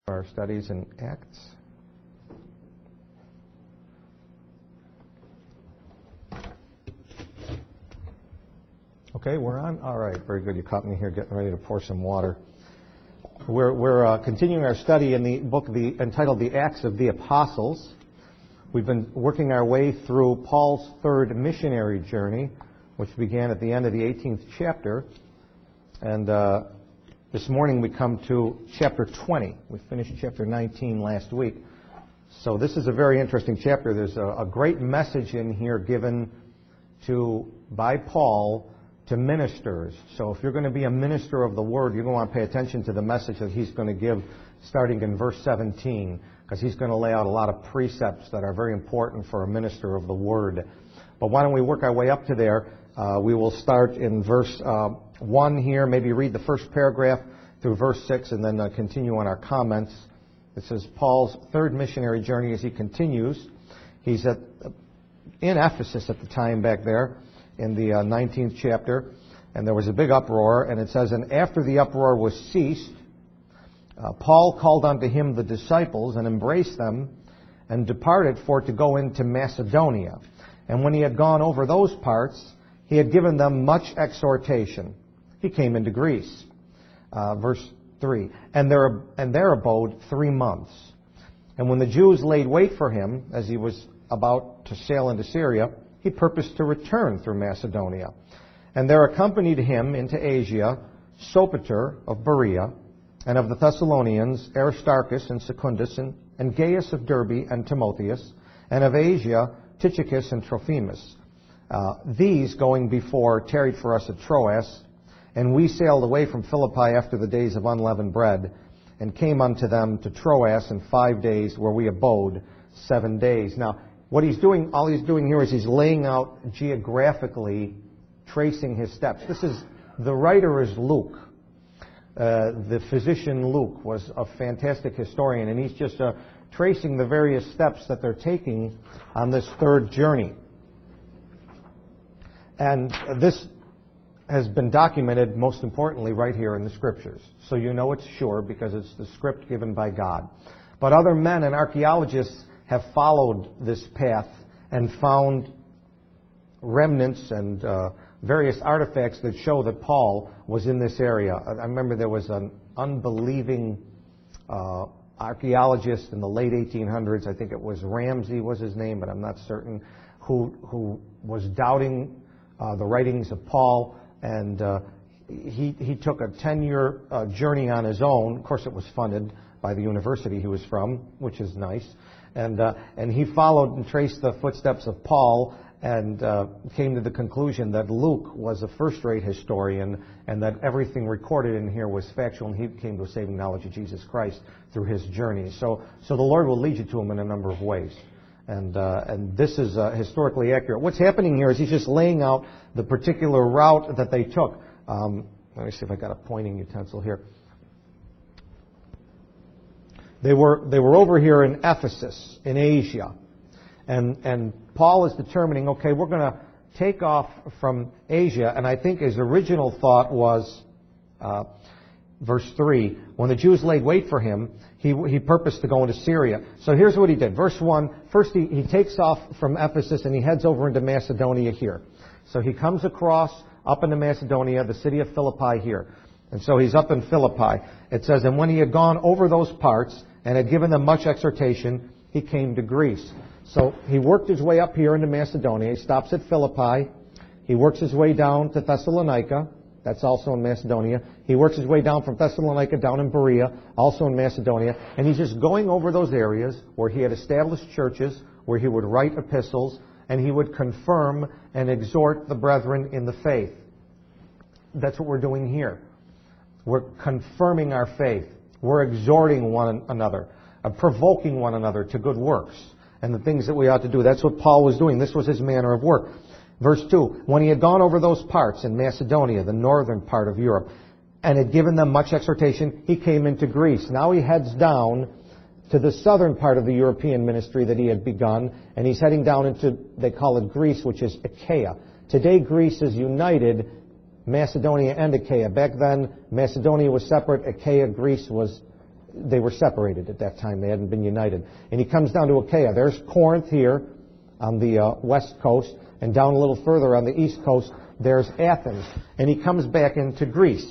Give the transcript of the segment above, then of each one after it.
Our studies in Acts. Okay, we're on. All right, very good. You caught me here getting ready to pour some water. We're continuing our study in the book entitled The Acts of the Apostles. We've been working our way through Paul's third missionary journey, which began at the end of the 18th chapter. And this morning we come to chapter 20. We finished chapter 19 last week. So this is a very interesting chapter. There's a great message in here given by Paul to ministers. So if you're going to be a minister of the Word, you're going to want to pay attention to the message that he's going to give starting in verse 17, because he's going to lay out a lot of precepts that are very important for a minister of the Word. But why don't we work our way up to there? We will start in verse 1 here, maybe read the first paragraph through verse 6, and then continue on our comments. This is Paul's third missionary journey as he continues. He's in Ephesus at the time back there in the 19th chapter, and there was a big uproar, and it says, "And after the uproar was ceased, Paul called unto him the disciples and embraced them and departed for to go into Macedonia. And when he had gone over those parts, he had given them much exhortation. He came into Greece." Verse 3, and there abode 3 months. And when the Jews laid wait for him, as he was about to sail into Syria, he purposed to return through Macedonia. And there accompanied him into Asia Sopater of Berea, and of the Thessalonians Aristarchus and Secundus, and Gaius of Derbe and Timotheus, and of Asia Tychicus and Trophimus. These, going before, tarried for us at Troas, and we sailed away from Philippi after the days of unleavened bread, and came unto them to Troas in 5 days, where we abode 7 days. Now, what he's doing, all he's doing here is he's laying out geographically, tracing his steps. The writer is Luke. The physician Luke was a fantastic historian, and he's just tracing the various steps that they're taking on this third journey. And this has been documented, most importantly, right here in the Scriptures. So you know it's sure because it's the script given by God. But other men and archaeologists have followed this path and found remnants and various artifacts that show that Paul was in this area. I remember there was an unbelieving archaeologist in the late 1800s, I think it was Ramsey was his name, but I'm not certain, who was doubting the writings of Paul, and he took a 10-year journey on his own. Of course, it was funded by the university he was from, which is nice. And he followed and traced the footsteps of Paul and came to the conclusion that Luke was a first-rate historian and that everything recorded in here was factual, and he came to a saving knowledge of Jesus Christ through his journey. So the Lord will lead you to him in a number of ways. And this is historically accurate. What's happening here is he's just laying out the particular route that they took. Let me see if I got a pointing utensil here. They were over here in Ephesus, in Asia. And Paul is determining, okay, we're going to take off from Asia. And I think his original thought was, verse 3, when the Jews laid wait for him, he purposed to go into Syria. So here's what he did. Verse 1, first he takes off from Ephesus and he heads over into Macedonia here. So he comes across up into Macedonia, the city of Philippi here. And so he's up in Philippi. It says, and when he had gone over those parts and had given them much exhortation, he came to Greece. So he worked his way up here into Macedonia. He stops at Philippi. He works his way down to Thessalonica. That's also in Macedonia. He works his way down from Thessalonica down in Berea, also in Macedonia. And he's just going over those areas where he had established churches, where he would write epistles, and he would confirm and exhort the brethren in the faith. That's what we're doing here. We're confirming our faith. We're exhorting one another, provoking one another to good works and the things that we ought to do. That's what Paul was doing. This was his manner of work. Verse 2, when he had gone over those parts in Macedonia, the northern part of Europe, and had given them much exhortation, he came into Greece. Now he heads down to the southern part of the European ministry that he had begun, and he's heading down into, they call it Greece, which is Achaia. Today Greece is united, Macedonia and Achaia. Back then, Macedonia was separate, Achaia, Greece was they were separated at that time. They hadn't been united. And he comes down to Achaia. There's Corinth here on the west coast, and down a little further on the east coast, there's Athens. And he comes back into Greece.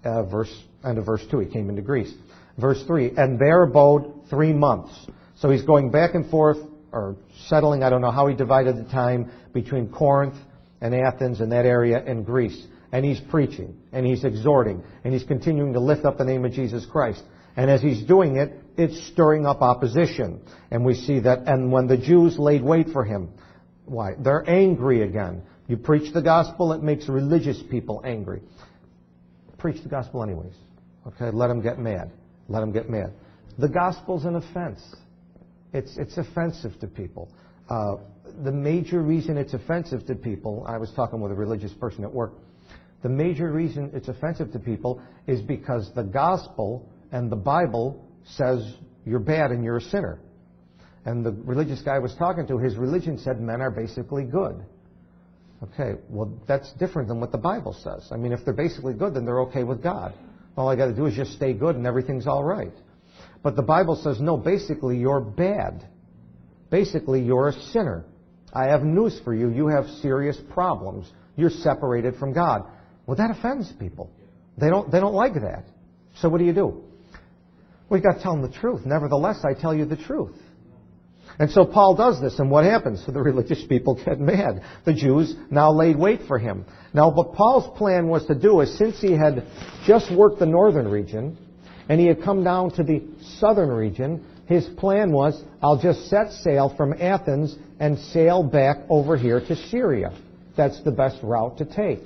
End of verse 2, he came into Greece. Verse 3, and there abode 3 months. So he's going back and forth, or settling, I don't know how he divided the time, between Corinth and Athens and that area in Greece. And he's preaching, and he's exhorting, and he's continuing to lift up the name of Jesus Christ. And as he's doing it, it's stirring up opposition. And we see that, and when the Jews laid wait for him, why? They're angry again. You preach the gospel, it makes religious people angry. Preach the gospel anyways. Okay, let them get mad. Let them get mad. The gospel's an offense. It's offensive to people. The major reason it's offensive to people, I was talking with a religious person at work, the major reason it's offensive to people is because the gospel and the Bible says you're bad and you're a sinner. And the religious guy I was talking to, his religion said men are basically good. Okay, well, that's different than what the Bible says. I mean, if they're basically good, then they're okay with God. All I got to do is just stay good and everything's all right. But the Bible says, no, basically you're bad. Basically you're a sinner. I have news for you. You have serious problems. You're separated from God. Well, that offends people. They don't like that. So what do? Well, you've got to tell them the truth. Nevertheless, I tell you the truth. And so Paul does this, and what happens? So the religious people get mad. The Jews now laid wait for him. Now, what Paul's plan was to do is, since he had just worked the northern region, and he had come down to the southern region, his plan was, I'll just set sail from Athens and sail back over here to Syria. That's the best route to take.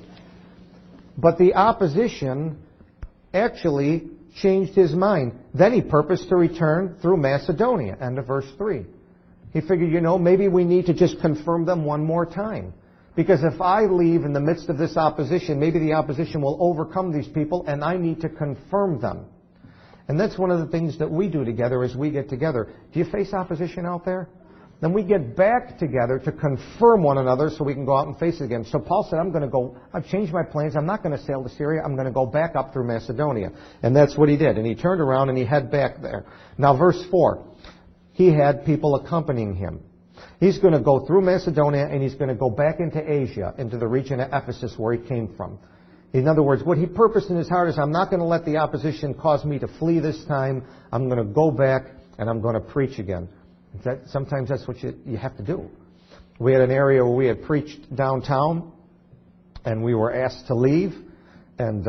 But the opposition actually changed his mind. Then he purposed to return through Macedonia. End of verse 3. He figured, maybe we need to just confirm them one more time. Because if I leave in the midst of this opposition, maybe the opposition will overcome these people, and I need to confirm them. And that's one of the things that we do together as we get together. Do you face opposition out there? Then we get back together to confirm one another so we can go out and face it again. So Paul said, I've changed my plans. I'm not going to sail to Syria. I'm going to go back up through Macedonia. And that's what he did. And he turned around and he headed back there. Now, verse 4. He had people accompanying him. He's going to go through Macedonia and he's going to go back into Asia, into the region of Ephesus where he came from. In other words, what he purposed in his heart is, I'm not going to let the opposition cause me to flee this time. I'm going to go back and I'm going to preach again. Sometimes that's what you have to do. We had an area where we had preached downtown and we were asked to leave. And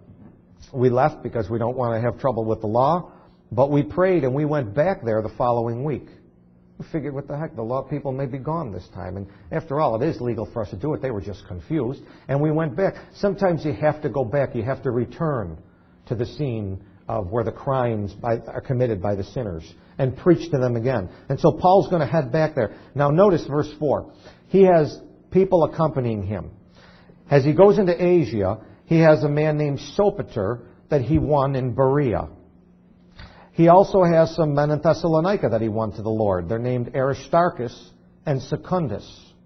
we left because we don't want to have trouble with the law. But we prayed and we went back there the following week. We figured, what the heck, the law people may be gone this time. And after all, it is legal for us to do it. They were just confused. And we went back. Sometimes you have to go back. You have to return to the scene of where the crimes are committed by the sinners and preach to them again. And so Paul's going to head back there. Now notice verse 4. He has people accompanying him. As he goes into Asia, he has a man named Sopater that he won in Berea. He also has some men in Thessalonica that he won to the Lord. They're named Aristarchus and Secundus.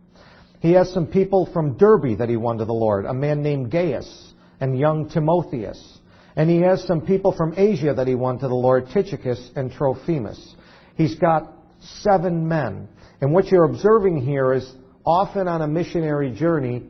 He has some people from Derbe that he won to the Lord, a man named Gaius and young Timotheus. And he has some people from Asia that he won to the Lord, Tychicus and Trophimus. He's got 7 men. And what you're observing here is, often on a missionary journey,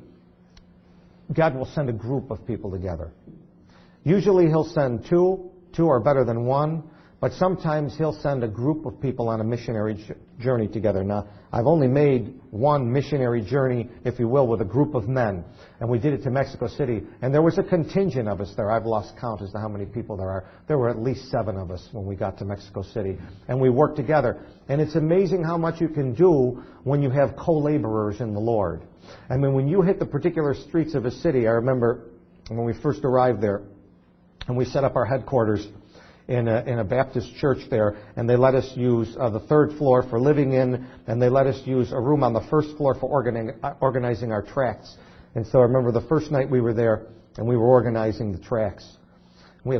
God will send a group of people together. Usually he'll send 2. 2 are better than 1. But sometimes he'll send a group of people on a missionary journey together. Now, I've only made one missionary journey, if you will, with a group of men. And we did it to Mexico City. And there was a contingent of us there. I've lost count as to how many people there are. There were at least 7 of us when we got to Mexico City. And we worked together. And it's amazing how much you can do when you have co-laborers in the Lord. I mean, when you hit the particular streets of a city, I remember when we first arrived there, and we set up our headquarters in a Baptist church there, and they let us use the 3rd floor for living in, and they let us use a room on the 1st floor for organizing our tracts. And so I remember the first night we were there, and we were organizing the tracts. We had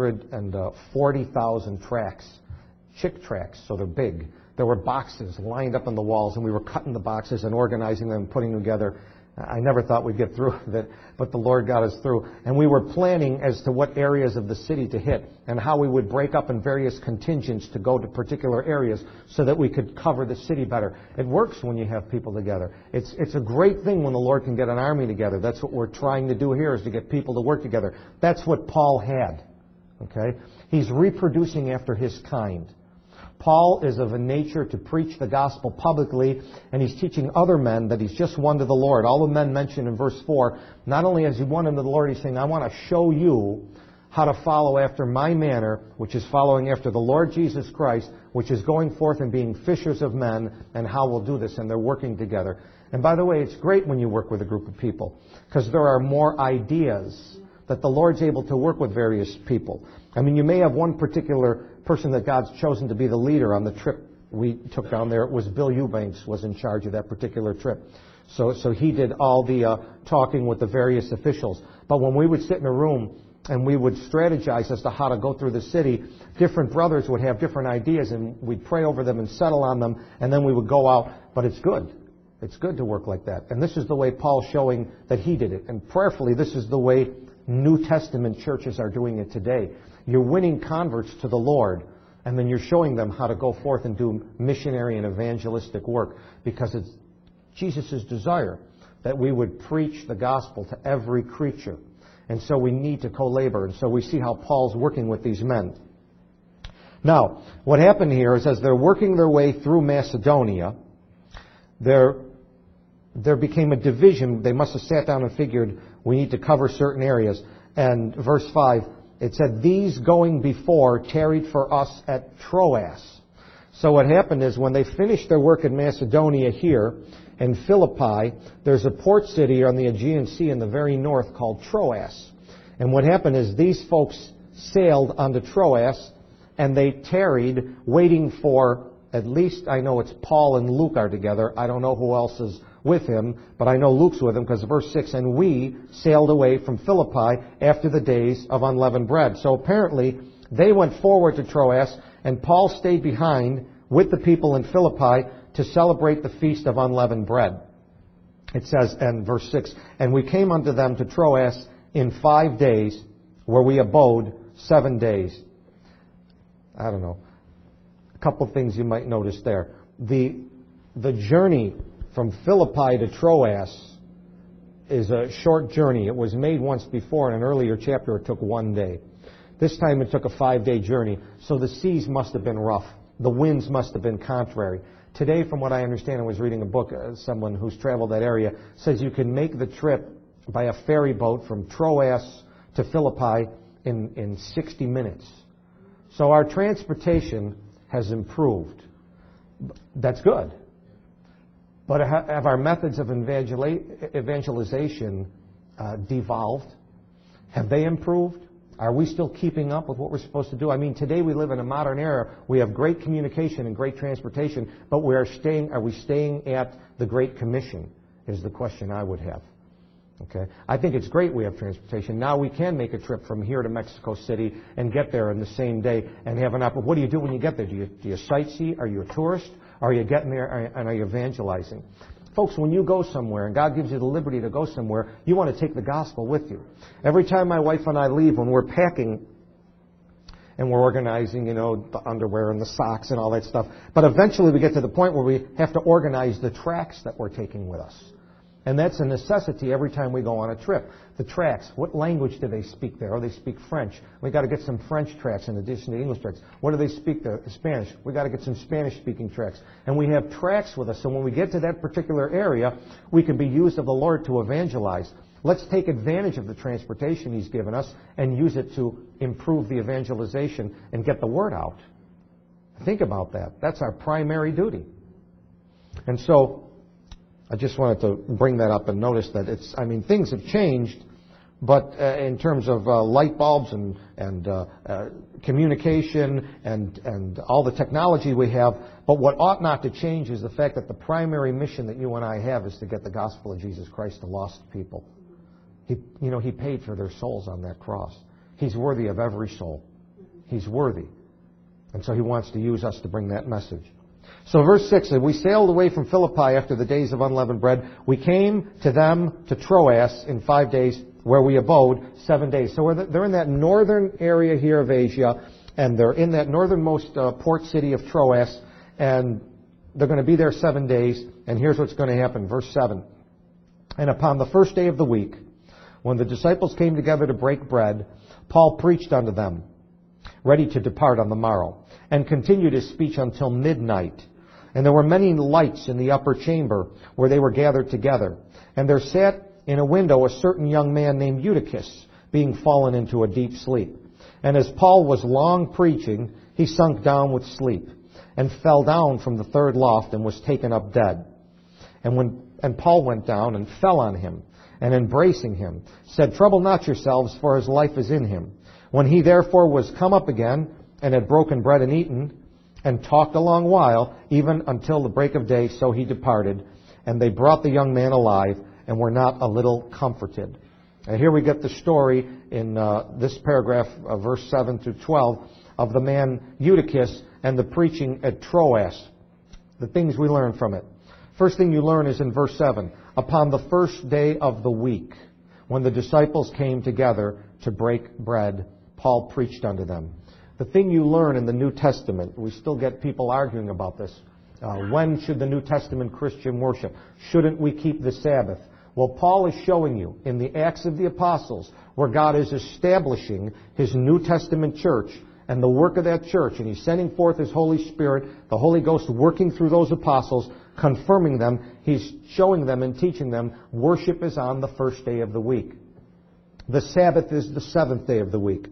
140,000 tracts, chick tracts, so they're big. There were boxes lined up on the walls, and we were cutting the boxes and organizing them and putting them together. I never thought we'd get through with it, but the Lord got us through. And we were planning as to what areas of the city to hit and how we would break up in various contingents to go to particular areas so that we could cover the city better. It works when you have people together. It's a great thing when the Lord can get an army together. That's what we're trying to do here, is to get people to work together. That's what Paul had. Okay? He's reproducing after his kind. Paul is of a nature to preach the gospel publicly, and he's teaching other men that he's just won to the Lord. All the men mentioned in verse 4, not only has he won them to the Lord, he's saying, I want to show you how to follow after my manner, which is following after the Lord Jesus Christ, which is going forth and being fishers of men, and how we'll do this. And they're working together. And by the way, it's great when you work with a group of people, because there are more ideas that the Lord's able to work with various people. I mean, you may have one particular person that God's chosen to be the leader on the trip we took down there. It was Bill Eubanks was in charge of that particular trip. So he did all the talking with the various officials. But when we would sit in a room and we would strategize as to how to go through the city, different brothers would have different ideas, and we'd pray over them and settle on them, and then we would go out. But it's good. It's good to work like that. And this is the way Paul's showing that he did it. And prayerfully, this is the way New Testament churches are doing it today. You're winning converts to the Lord, and then you're showing them how to go forth and do missionary and evangelistic work, because it's Jesus' desire that we would preach the gospel to every creature. And so we need to co-labor. And so we see how Paul's working with these men. Now, what happened here is as they're working their way through Macedonia, there became a division. They must have sat down and figured we need to cover certain areas. And verse 5, it said, these going before tarried for us at Troas. So what happened is when they finished their work in Macedonia here, in Philippi, there's a port city on the Aegean Sea in the very north called Troas. And what happened is these folks sailed onto Troas, and they tarried waiting for, at least I know it's Paul and Luke are together. I don't know who else is with him, but I know Luke's with him, because verse 6, and we sailed away from Philippi after the days of unleavened bread. So apparently they went forward to Troas, and Paul stayed behind with the people in Philippi to celebrate the feast of unleavened bread. It says in verse 6, and we came unto them to Troas in 5 days, where we abode 7 days. I don't know. A couple of things you might notice there. The journey from Philippi to Troas is a short journey. It was made once before. In an earlier chapter, it took 1 day. This time it took a 5-day journey. So the seas must have been rough. The winds must have been contrary. Today, from what I understand, I was reading a book, someone who's traveled that area, says you can make the trip by a ferry boat from Troas to Philippi in 60 minutes. So our transportation has improved. That's good. But have our methods of evangelization devolved? Have they improved? Are we still keeping up with what we're supposed to do? I mean, today we live in a modern era. We have great communication and great transportation, but are we staying at the Great Commission is the question I would have. Okay, I think it's great we have transportation. Now we can make a trip from here to Mexico City and get there in the same day and have an opportunity. What do you do when you get there? Do you sightsee? Are you a tourist? Are you getting there and are you evangelizing? Folks, when you go somewhere and God gives you the liberty to go somewhere, you want to take the gospel with you. Every time my wife and I leave, when we're packing and we're organizing, the underwear and the socks and all that stuff, but eventually we get to the point where we have to organize the tracts that we're taking with us. And that's a necessity every time we go on a trip. The tracts, what language do they speak there? Oh, they speak French. We've got to get some French tracts in addition to English tracts. What do they speak there? Spanish. We've got to get some Spanish-speaking tracts. And we have tracts with us, so when we get to that particular area, we can be used of the Lord to evangelize. Let's take advantage of the transportation He's given us and use it to improve the evangelization and get the word out. Think about that. That's our primary duty. And so I just wanted to bring that up and notice that things have changed, but in terms of light bulbs and communication and all the technology we have, but what ought not to change is the fact that the primary mission that you and I have is to get the gospel of Jesus Christ to lost people. He paid for their souls on that cross. He's worthy of every soul. He's worthy. And so He wants to use us to bring that message. So verse 6 says, we sailed away from Philippi after the days of unleavened bread. We came to them to Troas in 5 days, where we abode 7 days. So they're in that northern area here of Asia, and they're in that northernmost port city of Troas, and they're going to be there 7 days. And here's what's going to happen. Verse 7. And upon the first day of the week, when the disciples came together to break bread, Paul preached unto them, ready to depart on the morrow, and continued his speech until midnight. And there were many lights in the upper chamber where they were gathered together. And there sat in a window a certain young man named Eutychus, being fallen into a deep sleep. And as Paul was long preaching, he sunk down with sleep, and fell down from the third loft, and was taken up dead. And Paul went down and fell on him, and embracing him, said, Trouble not yourselves, for his life is in him. When he therefore was come up again, and had broken bread and eaten, and talked a long while, even until the break of day, so he departed. And they brought the young man alive, and were not a little comforted. And here we get the story in this paragraph, verse 7 through 12, of the man Eutychus and the preaching at Troas. The things we learn from it. First thing you learn is in verse 7. Upon the first day of the week, when the disciples came together to break bread, Paul preached unto them. The thing you learn in the New Testament, we still get people arguing about this. When should the New Testament Christian worship? Shouldn't we keep the Sabbath? Well, Paul is showing you in the Acts of the Apostles where God is establishing His New Testament church and the work of that church, and He's sending forth His Holy Spirit, the Holy Ghost working through those apostles, confirming them. He's showing them and teaching them worship is on the first day of the week. The Sabbath is the seventh day of the week.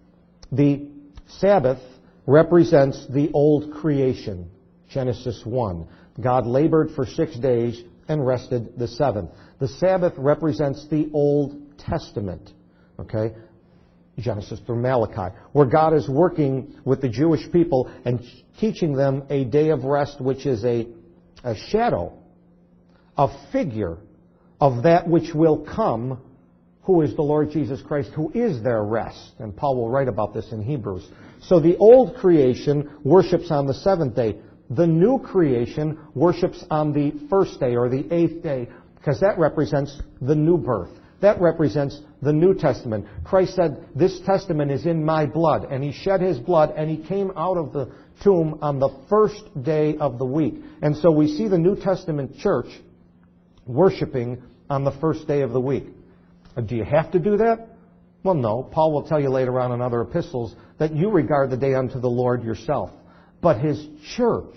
The Sabbath represents the old creation, Genesis 1. God labored for 6 days and rested the seventh. The Sabbath represents the Old Testament, okay? Genesis through Malachi, where God is working with the Jewish people and teaching them a day of rest, which is a shadow, a figure of that which will come, who is the Lord Jesus Christ, who is their rest. And Paul will write about this in Hebrews. So the old creation worships on the seventh day. The new creation worships on the first day or the eighth day, because that represents the new birth. That represents the New Testament. Christ said, this testament is in my blood. And He shed His blood, and He came out of the tomb on the first day of the week. And so we see the New Testament church worshiping on the first day of the week. Do you have to do that? Well, no. Paul will tell you later on in other epistles that you regard the day unto the Lord yourself. But His church,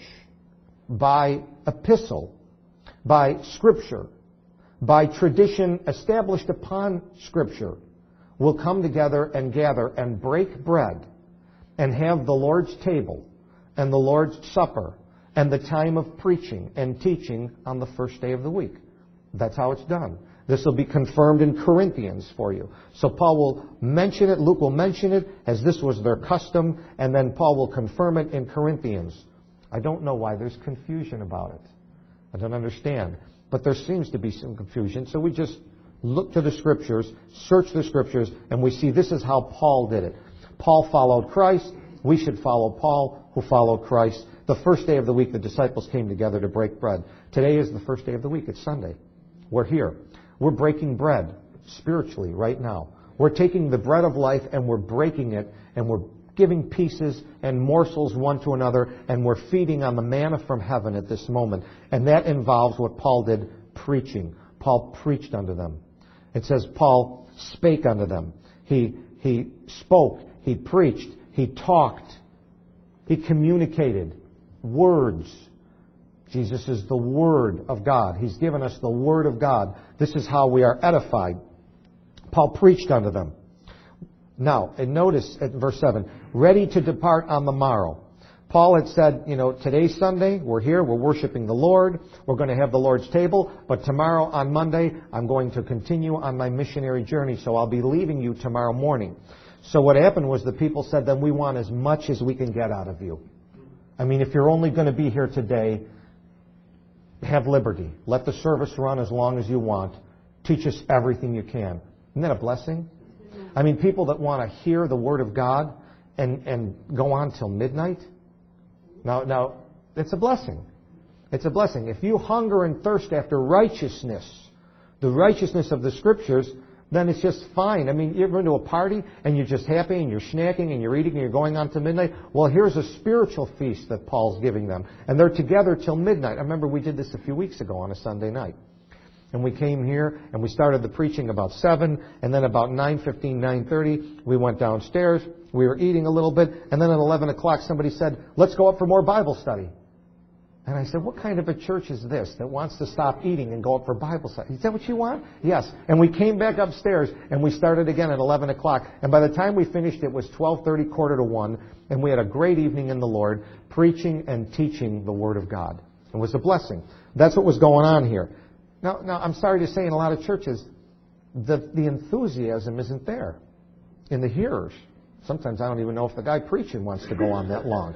by epistle, by Scripture, by tradition established upon Scripture, will come together and gather and break bread and have the Lord's table and the Lord's supper and the time of preaching and teaching on the first day of the week. That's how it's done. This will be confirmed in Corinthians for you. So Paul will mention it, Luke will mention it as this was their custom, and then Paul will confirm it in Corinthians. I don't know why there's confusion about it. I don't understand. But there seems to be some confusion, so we just look to the Scriptures, search the Scriptures, and we see this is how Paul did it. Paul followed Christ. We should follow Paul, who followed Christ. The first day of the week, the disciples came together to break bread. Today is the first day of the week. It's Sunday. We're here. We're breaking bread spiritually right now. We're taking the bread of life and we're breaking it, and we're giving pieces and morsels one to another, and we're feeding on the manna from heaven at this moment. And that involves what Paul did, preaching. Paul preached unto them. It says Paul spake unto them. He spoke, he preached, he talked, he communicated words. Jesus is the Word of God. He's given us the Word of God. This is how we are edified. Paul preached unto them. Now, and notice at verse 7, ready to depart on the morrow. Paul had said, today's Sunday, we're here, we're worshiping the Lord, we're going to have the Lord's table, but tomorrow on Monday, I'm going to continue on my missionary journey, so I'll be leaving you tomorrow morning. So what happened was the people said, then we want as much as we can get out of you. I mean, if you're only going to be here today, have liberty. Let the service run as long as you want. Teach us everything you can. Isn't that a blessing? I mean, people that want to hear the Word of God and go on till midnight. Now, It's a blessing. It's a blessing. If you hunger and thirst after righteousness, the righteousness of the Scriptures, then it's just fine. I mean, you ever been to a party and you're just happy and you're snacking and you're eating and you're going on to midnight? Well, here's a spiritual feast that Paul's giving them. And they're together till midnight. I remember we did this a few weeks ago on a Sunday night. And we came here and we started the preaching about 7, and then about 9:15, 9:30, we went downstairs. We were eating a little bit, and then at 11 o'clock somebody said, let's go up for more Bible study. And I said, what kind of a church is this that wants to stop eating and go up for Bible study? Is that what you want? Yes. And we came back upstairs and we started again at 11 o'clock. And by the time we finished, it was 12:30, 1:45, and we had a great evening in the Lord, preaching and teaching the Word of God. It was a blessing. That's what was going on here. Now I'm sorry to say, in a lot of churches, the enthusiasm isn't there in the hearers. Sometimes I don't even know if the guy preaching wants to go on that long.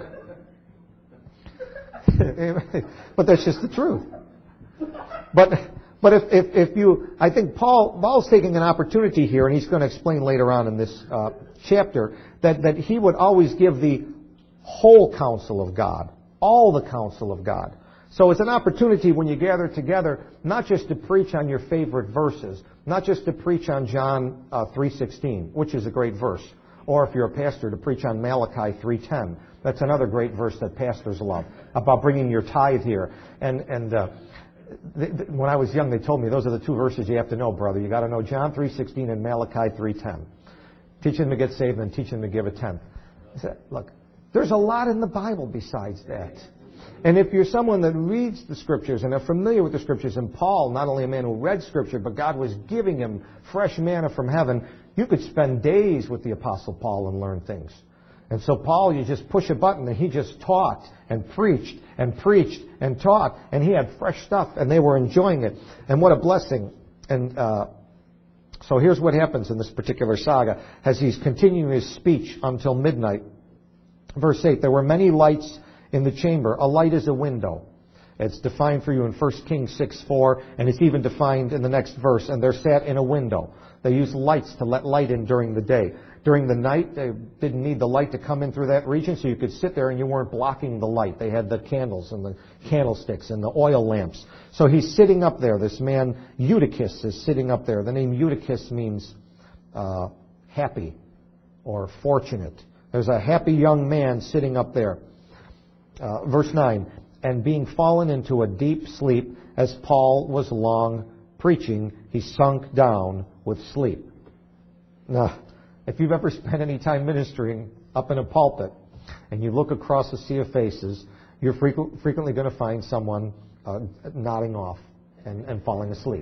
But that's just the truth. But if you, I think Paul's taking an opportunity here, and he's going to explain later on in this chapter, that he would always give the whole counsel of God, all the counsel of God. So it's an opportunity when you gather together, not just to preach on your favorite verses, not just to preach on John 3:16, which is a great verse, or if you're a pastor, to preach on Malachi 3:10. That's another great verse that pastors love, about bringing your tithe here. And when I was young, they told me those are the two verses you have to know, brother. You got to know John 3:16 and Malachi 3:10. Teach them to get saved and teach them to give a tenth. I said, look, there's a lot in the Bible besides that. And if you're someone that reads the Scriptures and are familiar with the Scriptures, and Paul, not only a man who read Scripture, but God was giving him fresh manna from heaven, you could spend days with the Apostle Paul and learn things. And so Paul, you just push a button, and he just taught and preached and preached and taught, and he had fresh stuff, and they were enjoying it. And what a blessing. And so here's what happens in this particular saga as he's continuing his speech until midnight. Verse 8, there were many lights in the chamber. A light is a window. It's defined for you in 1 Kings 6:4, and it's even defined in the next verse. And they're sat in a window. They used lights to let light in during the day. During the night, they didn't need the light to come in through that region, so you could sit there and you weren't blocking the light. They had the candles and the candlesticks and the oil lamps. So he's sitting up there. This man, Eutychus, is sitting up there. The name Eutychus means happy or fortunate. There's a happy young man sitting up there. Verse 9, and being fallen into a deep sleep, as Paul was long preaching, he sunk down with sleep. Now, if you've ever spent any time ministering up in a pulpit and you look across a sea of faces, you're frequently going to find someone nodding off and falling asleep.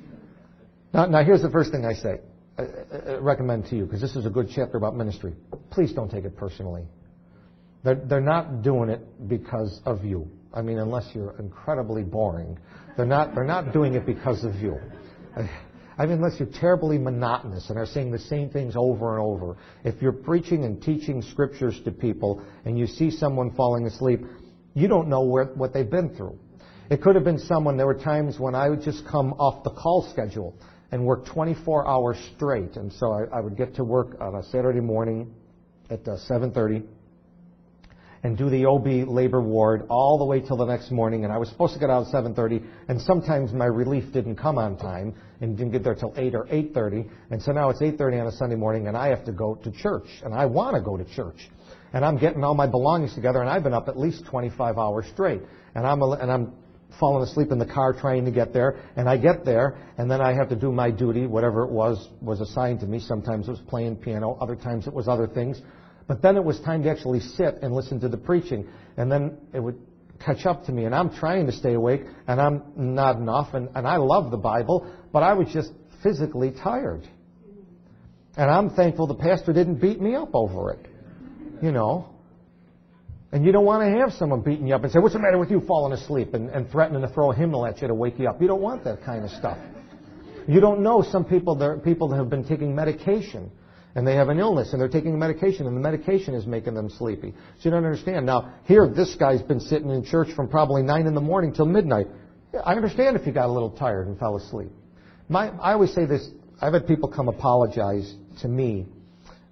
Now, here's the first thing I say, recommend to you, because this is a good chapter about ministry. Please don't take it personally. They're not doing it because of you. I mean, unless you're incredibly boring. They're not doing it because of you. I mean, unless you're terribly monotonous and are saying the same things over and over. If you're preaching and teaching Scriptures to people and you see someone falling asleep, you don't know what they've been through. It could have been someone, there were times when I would just come off the call schedule and work 24 hours straight. And so I would get to work on a Saturday morning at 7:30. And do the OB labor ward all the way till the next morning. And I was supposed to get out at 7:30, and sometimes my relief didn't come on time and didn't get there till 8 or 8:30. And so now it's 8:30 on a Sunday morning, and I have to go to church. And I want to go to church. And I'm getting all my belongings together, and I've been up at least 25 hours straight. And I'm falling asleep in the car trying to get there. And I get there, and then I have to do my duty, whatever it was assigned to me. Sometimes it was playing piano. Other times it was other things. But then it was time to actually sit and listen to the preaching. And then it would catch up to me. And I'm trying to stay awake, and I'm nodding off. And I love the Bible, but I was just physically tired. And I'm thankful the pastor didn't beat me up over it. You know. And you don't want to have someone beating you up and say, what's the matter with you falling asleep? And threatening to throw a hymnal at you to wake you up. You don't want that kind of stuff. You don't know some people, there are people that have been taking medication. And they have an illness, and they're taking medication, and the medication is making them sleepy. So you don't understand. Now, here, this guy's been sitting in church from probably 9 in the morning till midnight. I understand if you got a little tired and fell asleep. I always say this. I've had people come apologize to me,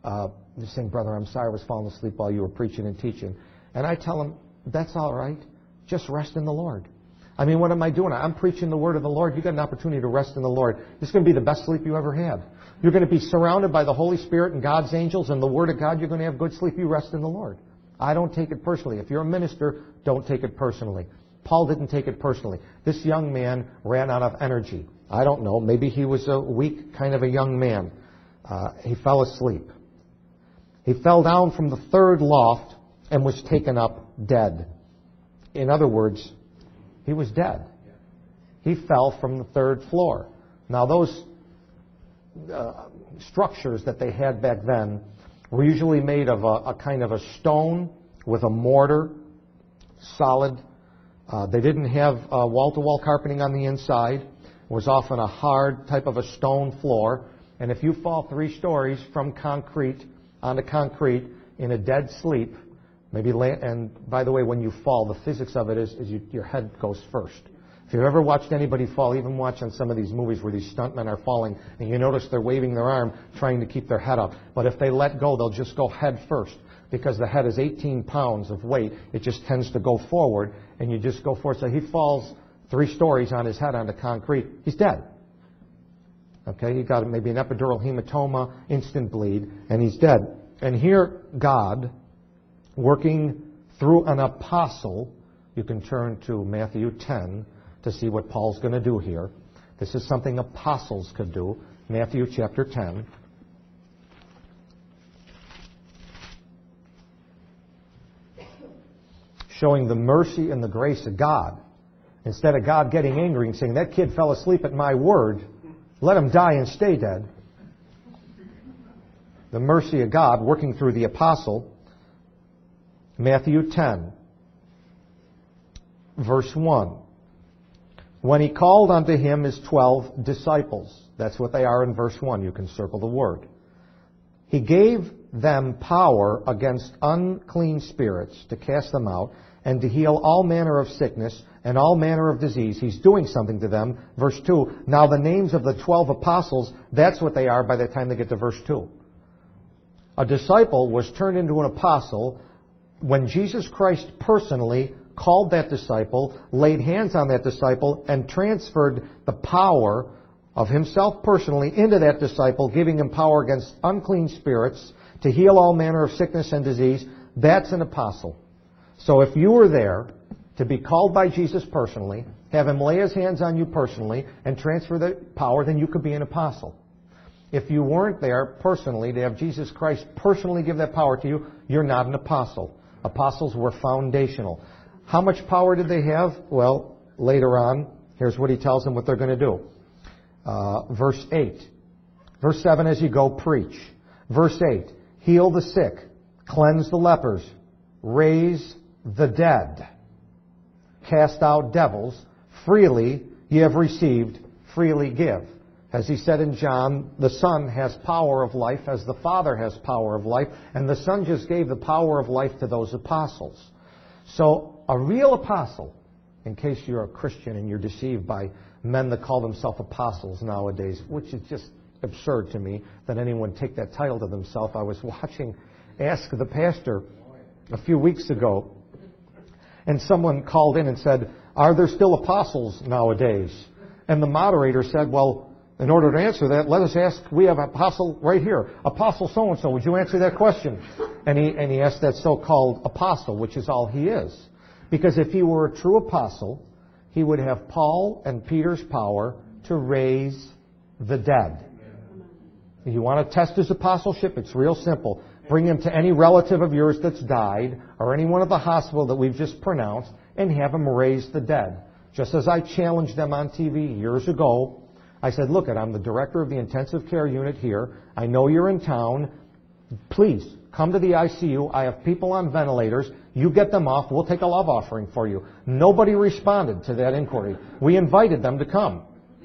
just saying, brother, I'm sorry I was falling asleep while you were preaching and teaching. And I tell them, that's all right. Just rest in the Lord. I mean, what am I doing? I'm preaching the word of the Lord. You've got an opportunity to rest in the Lord. This is going to be the best sleep you ever had. You're going to be surrounded by the Holy Spirit and God's angels and the Word of God. You're going to have good sleep. You rest in the Lord. I don't take it personally. If you're a minister, don't take it personally. Paul didn't take it personally. This young man ran out of energy. I don't know. Maybe he was a weak kind of a young man. He fell asleep. He fell down from the third loft and was taken up dead. In other words, he was dead. He fell from the third floor. Now, those structures that they had back then were usually made of a kind of a stone with a mortar, solid. They didn't have wall-to-wall carpeting on the inside. It was often a hard type of a stone floor. And if you fall 3 stories from concrete onto concrete in a dead sleep, and by the way, when you fall, the physics of it is your head goes first. If you've ever watched anybody fall, even watch on some of these movies where these stuntmen are falling, and you notice they're waving their arm trying to keep their head up. But if they let go, they'll just go head first. Because the head is 18 pounds of weight, it just tends to go forward, and you just go forward. So he falls 3 stories on his head onto concrete. He's dead. Okay, he got maybe an epidural hematoma, instant bleed, and he's dead. And here, God, working through an apostle, you can turn to Matthew 10 to see what Paul's going to do here. This is something apostles could do. Matthew chapter 10. Showing the mercy and the grace of God. Instead of God getting angry and saying, that kid fell asleep at my word, let him die and stay dead. The mercy of God working through the apostle. Matthew 10, verse 1. When he called unto him his 12 disciples. That's what they are in verse 1. You can circle the word. He gave them power against unclean spirits to cast them out and to heal all manner of sickness and all manner of disease. He's doing something to them. Verse 2. Now the names of the 12 apostles, that's what they are by the time they get to verse 2. A disciple was turned into an apostle when Jesus Christ personally called that disciple, laid hands on that disciple, and transferred the power of himself personally into that disciple, giving him power against unclean spirits to heal all manner of sickness and disease. That's an apostle. So if you were there to be called by Jesus personally, have him lay his hands on you personally, and transfer the power, then you could be an apostle. If you weren't there personally to have Jesus Christ personally give that power to you, you're not an apostle. Apostles were foundational. How much power did they have? Well, later on, here's what he tells them what they're going to do. Verse 8. Verse 7, as you go, preach. Verse 8, heal the sick, cleanse the lepers, raise the dead, cast out devils. Freely ye have received, freely give. As he said in John, the Son has power of life as the Father has power of life, and the Son just gave the power of life to those apostles. So a real apostle, in case you're a Christian and you're deceived by men that call themselves apostles nowadays, which is just absurd to me that anyone take that title to themselves. I was watching Ask the Pastor a few weeks ago, and someone called in and said, are there still apostles nowadays? And the moderator said, well, in order to answer that, let us ask, we have an apostle right here. Apostle so-and-so, would you answer that question? And he asked that so-called apostle, which is all he is. Because if he were a true apostle, he would have Paul and Peter's power to raise the dead. If you want to test his apostleship, it's real simple. Bring him to any relative of yours that's died, or anyone at the hospital that we've just pronounced, and have him raise the dead. Just as I challenged them on TV years ago, I said, look, I'm the director of the intensive care unit here. I know you're in town. Please, come to the ICU. I have people on ventilators. You get them off. We'll take a love offering for you. Nobody responded to that inquiry. We invited them to come.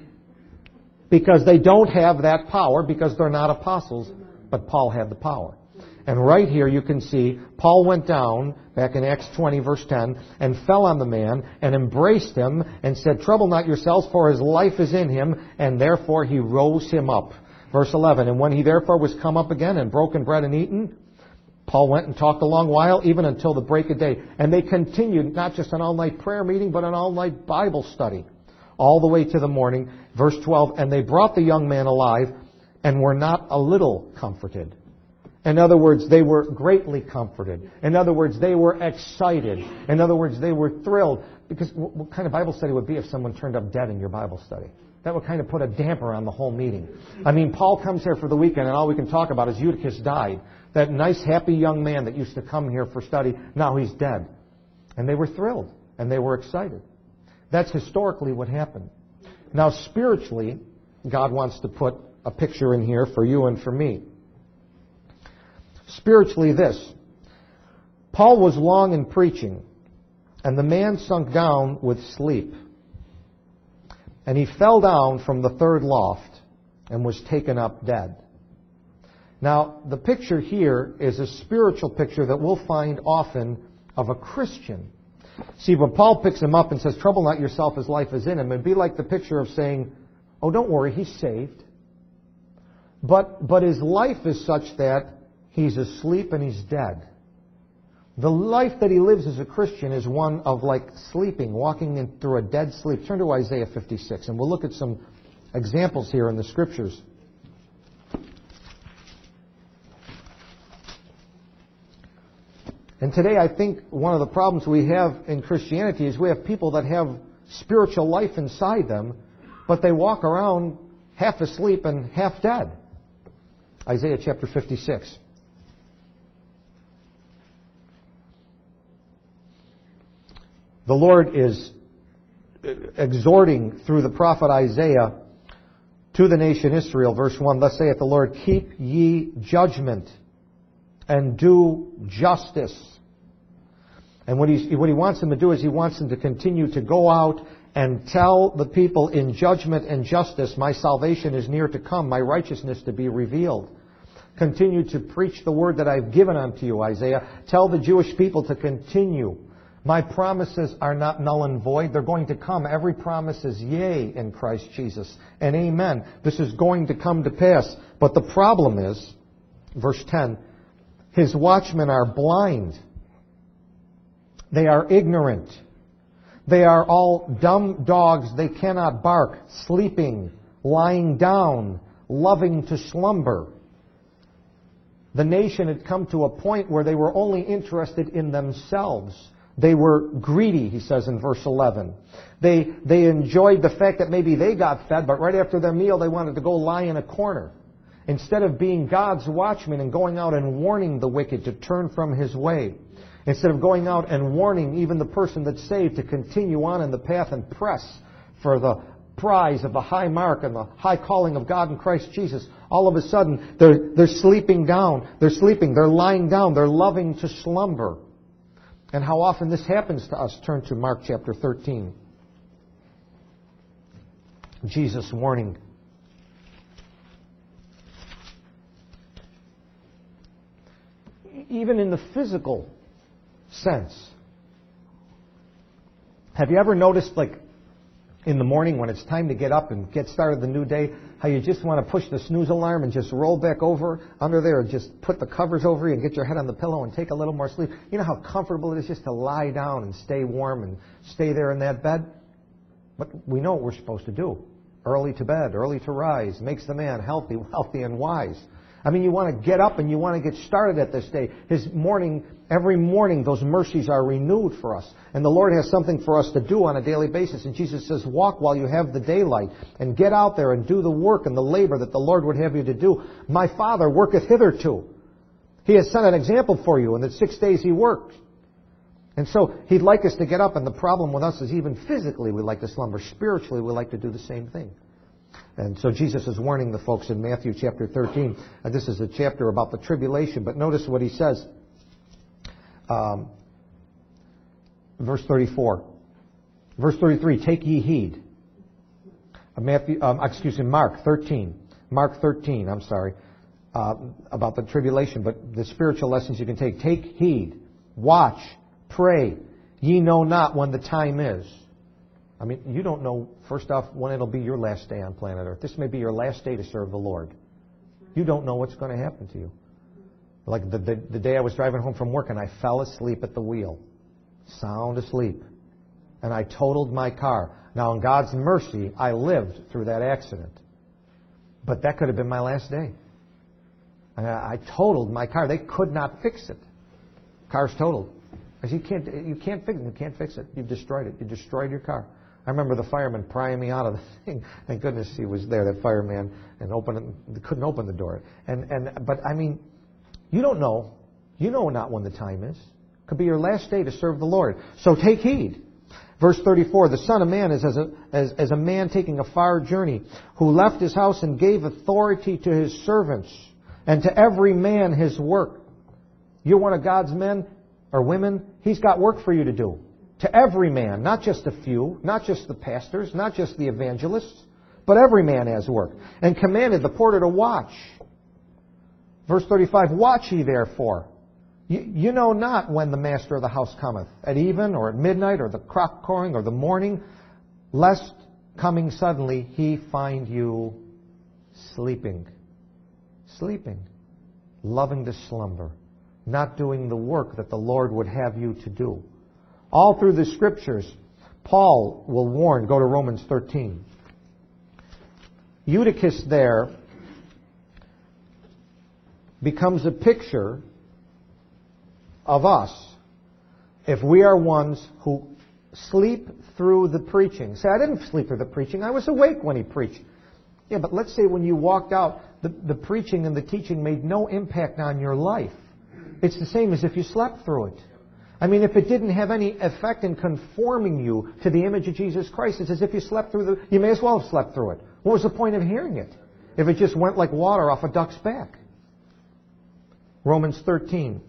Because they don't have that power, because they're not apostles, but Paul had the power. And right here you can see Paul went down, back in Acts 20, verse 10, and fell on the man and embraced him and said, trouble not yourselves, for his life is in him, and therefore he rose him up. Verse 11, and when he therefore was come up again and broken bread and eaten, Paul went and talked a long while, even until the break of day. And they continued, not just an all-night prayer meeting, but an all-night Bible study, all the way to the morning. Verse 12, and they brought the young man alive, and were not a little comforted. In other words, they were greatly comforted. In other words, they were excited. In other words, they were thrilled. Because what kind of Bible study would it be if someone turned up dead in your Bible study? That would kind of put a damper on the whole meeting. I mean, Paul comes here for the weekend, and all we can talk about is Eutychus died. That nice, happy young man that used to come here for study, now he's dead. And they were thrilled, and they were excited. That's historically what happened. Now, spiritually, God wants to put a picture in here for you and for me. Spiritually, this. Paul was long in preaching, and the man sunk down with sleep. And he fell down from the third loft and was taken up dead. Now, the picture here is a spiritual picture that we'll find often of a Christian. See, when Paul picks him up and says, trouble not yourself as life is in him, it'd be like the picture of saying, oh, don't worry, he's saved. But his life is such that he's asleep and he's dead. The life that he lives as a Christian is one of like sleeping, walking through a dead sleep. Turn to Isaiah 56, and we'll look at some examples here in the Scriptures. And today I think one of the problems we have in Christianity is we have people that have spiritual life inside them, but they walk around half asleep and half dead. Isaiah chapter 56. The Lord is exhorting through the prophet Isaiah to the nation Israel. Verse 1, thus saith the Lord, keep ye judgment and do justice. And what he wants them to do is he wants them to continue to go out and tell the people in judgment and justice, my salvation is near to come, my righteousness to be revealed. Continue to preach the word that I've given unto you, Isaiah. Tell the Jewish people to continue. My promises are not null and void. They're going to come. Every promise is yea in Christ Jesus. And amen. This is going to come to pass. But the problem is, verse 10, his watchmen are blind. They are ignorant. They are all dumb dogs. They cannot bark, sleeping, lying down, loving to slumber. The nation had come to a point where they were only interested in themselves. They were greedy, he says in verse 11. They enjoyed the fact that maybe they got fed, but right after their meal they wanted to go lie in a corner. Instead of being God's watchman and going out and warning the wicked to turn from his way. Instead of going out and warning even the person that's saved to continue on in the path and press for the prize of the high mark and the high calling of God in Christ Jesus. All of a sudden, they're sleeping down. They're sleeping. They're lying down. They're loving to slumber. And how often this happens to us. Turn to Mark chapter 13. Jesus' warning. Even in the physical sense. Have you ever noticed, like, in the morning when it's time to get up and get started the new day, how you just want to push the snooze alarm and just roll back over under there and just put the covers over you and get your head on the pillow and take a little more sleep? You know how comfortable it is just to lie down and stay warm and stay there in that bed? But we know what we're supposed to do. Early to bed, early to rise, makes the man healthy, wealthy, and wise. I mean, you want to get up and you want to get started at this day. Every morning, those mercies are renewed for us. And the Lord has something for us to do on a daily basis. And Jesus says, walk while you have the daylight and get out there and do the work and the labor that the Lord would have you to do. My Father worketh hitherto. He has set an example for you, and that 6 days He worked. And so He'd like us to get up, and the problem with us is even physically we like to slumber. Spiritually, we like to do the same thing. And so Jesus is warning the folks in Matthew chapter 13. This is a chapter about the tribulation, but notice what He says. Verse 34. Verse 33, take ye heed. Mark 13. Mark 13, I'm sorry. About the tribulation, but the spiritual lessons you can take. Take heed. Watch. Pray. Ye know not when the time is. I mean, you don't know, first off, when it'll be your last day on planet Earth. This may be your last day to serve the Lord. You don't know what's going to happen to you. Like the day I was driving home from work and I fell asleep at the wheel. Sound asleep. And I totaled my car. Now, in God's mercy, I lived through that accident. But that could have been my last day. I totaled my car. They could not fix it. Car's totaled. I said, you can't fix it. You've destroyed it. You destroyed your car. I remember the fireman prying me out of the thing. Thank goodness he was there, that fireman, and couldn't open the door. But I mean, you don't know. You know not when the time is. It could be your last day to serve the Lord. So take heed. Verse 34, the Son of Man is as a man taking a far journey, who left his house and gave authority to his servants, and to every man his work. You're one of God's men or women, He's got work for you to do. To every man, not just a few, not just the pastors, not just the evangelists, but every man has work. And commanded the porter to watch. Verse 35, watch ye therefore. You know not when the master of the house cometh, at even or at midnight or the cock crowing or the morning, lest coming suddenly he find you sleeping. Sleeping. Loving to slumber. Not doing the work that the Lord would have you to do. All through the Scriptures, Paul will warn. Go to Romans 13. Eutychus there becomes a picture of us if we are ones who sleep through the preaching. Say, I didn't sleep through the preaching. I was awake when he preached. Yeah, but let's say when you walked out, the preaching and the teaching made no impact on your life. It's the same as if you slept through it. I mean, if it didn't have any effect in conforming you to the image of Jesus Christ, it's as if you slept through you may as well have slept through it. What was the point of hearing it if it just went like water off a duck's back? Romans 13.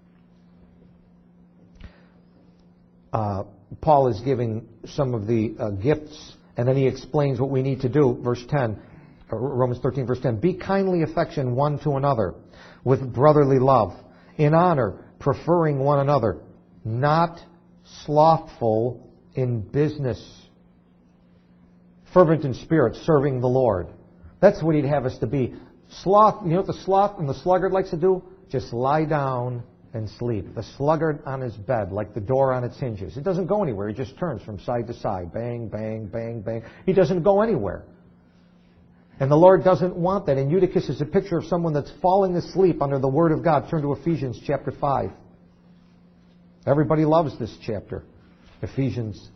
Paul is giving some of the gifts, and then he explains what we need to do. Verse 10, Romans 13, verse 10. Be kindly affectioned one to another with brotherly love, in honor, preferring one another, not slothful in business, fervent in spirit, serving the Lord. That's what he'd have us to be. Sloth, you know what the sloth and the sluggard likes to do? Just lie down and sleep. The sluggard on his bed, like the door on its hinges. It doesn't go anywhere. He just turns from side to side. Bang, bang, bang, bang. He doesn't go anywhere. And the Lord doesn't want that. And Eutychus is a picture of someone that's falling asleep under the Word of God. Turn to Ephesians chapter 5. Everybody loves this chapter. Ephesians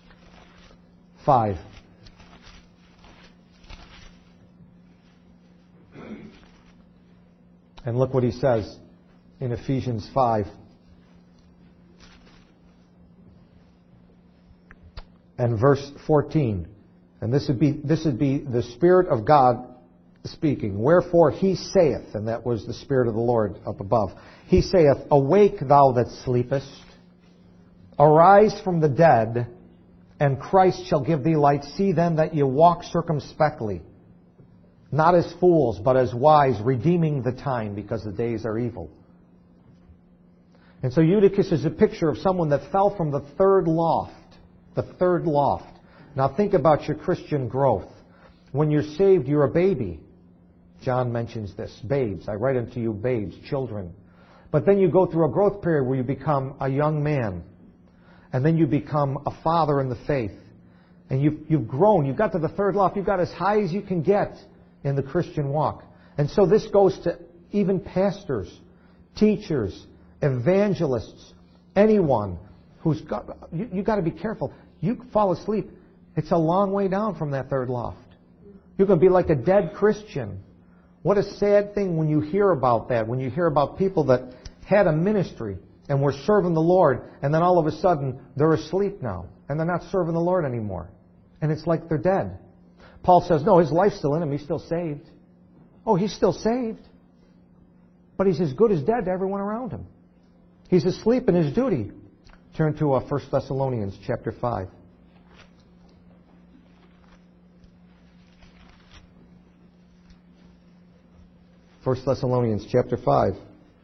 5. And look what he says in Ephesians 5. And verse 14. And this would be the Spirit of God speaking. Wherefore he saith, and that was the Spirit of the Lord up above, he saith, awake thou that sleepest, arise from the dead, and Christ shall give thee light. See then that ye walk circumspectly, not as fools, but as wise, redeeming the time, because the days are evil. And so Eutychus is a picture of someone that fell from the third loft. The third loft. Now think about your Christian growth. When you're saved, you're a baby. John mentions this. Babes. I write unto you babes, children. But then you go through a growth period where you become a young man. And then you become a father in the faith. And you've grown. You've got to the third loft. You've got as high as you can get in the Christian walk. And so this goes to even pastors, teachers, evangelists, anyone who's got... You've got to be careful. You fall asleep. It's a long way down from that third loft. You're going to be like a dead Christian. What a sad thing when you hear about that, when you hear about people that had a ministry and were serving the Lord, and then all of a sudden they're asleep now, and they're not serving the Lord anymore. And it's like they're dead. Paul says, no, his life's still in him. He's still saved. Oh, he's still saved. But he's as good as dead to everyone around him. He's asleep in his duty. Turn to 1 Thessalonians chapter 5. 1 Thessalonians chapter 5.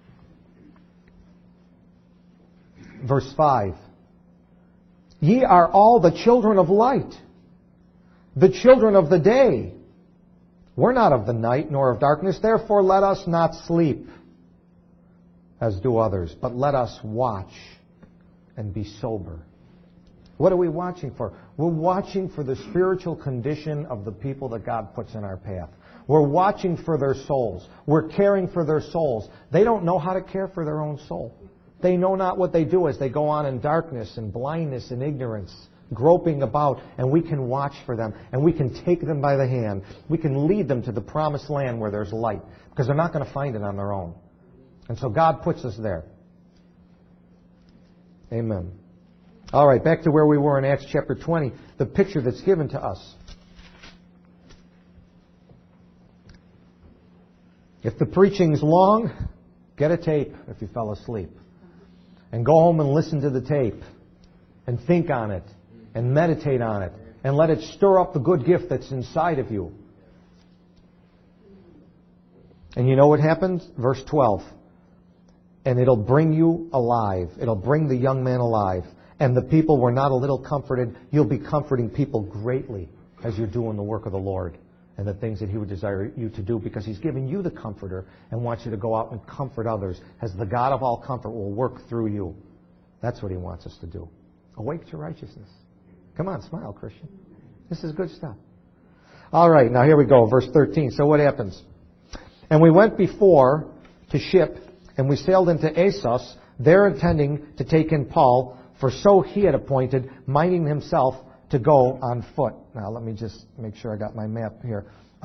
Verse 5. Ye are all the children of light, the children of the day. We're not of the night nor of darkness, therefore let us not sleep. as do others, but let us watch and be sober. What are we watching for? We're watching for the spiritual condition of the people that God puts in our path. We're watching for their souls. We're caring for their souls. They don't know how to care for their own soul. They know not what they do as they go on in darkness and blindness and ignorance, groping about, and we can watch for them, and we can take them by the hand. We can lead them to the promised land where there's light, because they're not going to find it on their own. And so God puts us there. Amen. All right, back to where we were in Acts chapter 20, the picture that's given to us. If the preaching's long, get a tape if you fell asleep. And go home and listen to the tape. And think on it. And meditate on it. And let it stir up the good gift that's inside of you. And you know what happens? Verse 12. And it'll bring you alive. It'll bring the young man alive. And the people were not a little comforted. You'll be comforting people greatly as you're doing the work of the Lord and the things that He would desire you to do, because He's given you the comforter and wants you to go out and comfort others, as the God of all comfort will work through you. That's what He wants us to do. Awake to righteousness. Come on, smile, Christian. This is good stuff. All right, now here we go, verse 13. So what happens? And we went before to ship, and we sailed into Assos, there intending to take in Paul, for so he had appointed, minding himself to go on foot. Now, let me just make sure I got my map here.